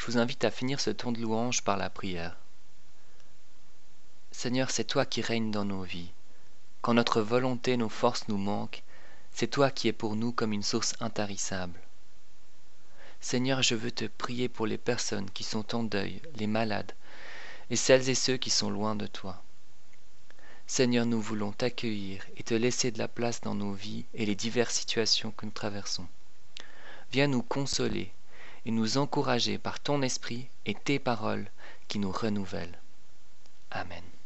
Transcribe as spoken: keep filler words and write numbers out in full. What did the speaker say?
vous invite à finir ce temps de louange par la prière. Seigneur, c'est toi qui règnes dans nos vies. Quand notre volonté, nos forces nous manquent, c'est toi qui es pour nous comme une source intarissable. Seigneur, je veux te prier pour les personnes qui sont en deuil, les malades, et celles et ceux qui sont loin de toi. Seigneur, nous voulons t'accueillir et te laisser de la place dans nos vies et les diverses situations que nous traversons. Viens nous consoler et nous encourager par ton esprit et tes paroles qui nous renouvellent. Amen.